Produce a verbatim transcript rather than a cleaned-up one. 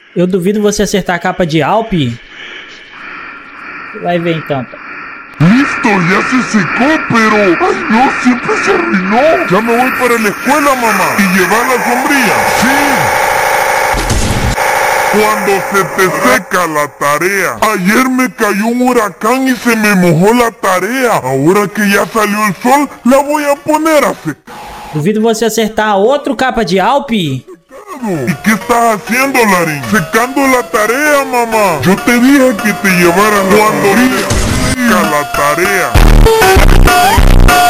Eu duvido você acertar a capa de Alpe. Vai ver então. Listo, ya se secó, pero... ¡Ay no! ¡Siempre se arruinó! Ya me voy para la escuela, mamá. ¿Y llevar la sombrilla? ¡Sí! Cuando se te seca la tarea. Ayer me cayó un huracán y se me mojó la tarea. Ahora que ya salió el sol, la voy a poner a secar. Duvido você acertar outro capa de Alpe. ¿Y qué estás haciendo, Larín? Secando la tarea, mamá. Yo te dije que te llevaras cuando se seca la tarea.